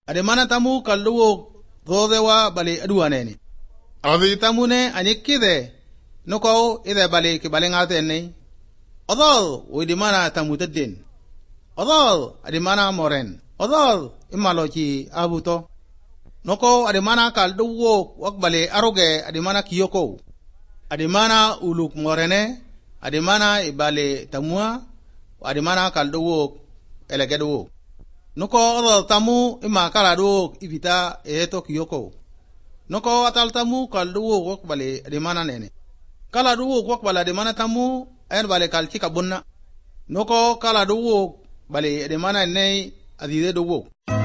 ademana tamu kalduwo godewa bale aduaneni adi tamune anyikide noko ide bale ki bale ngateni odol widimana tamu tedin odol ademana moren odol imalochi abuto noko ademana kalduwo wakbale aroge ademana kiyoko ademana uluk morene ademana ibale tamua ademana kalduwo elegeduwo noko odol tamu ima kaladu ibita eto kiyoko noko atal tamu kalduwo wakbale ademana nene kaladu wakbale ademana tamu en bale kalchika bunna noko kaladu bale ademana nei adide duwo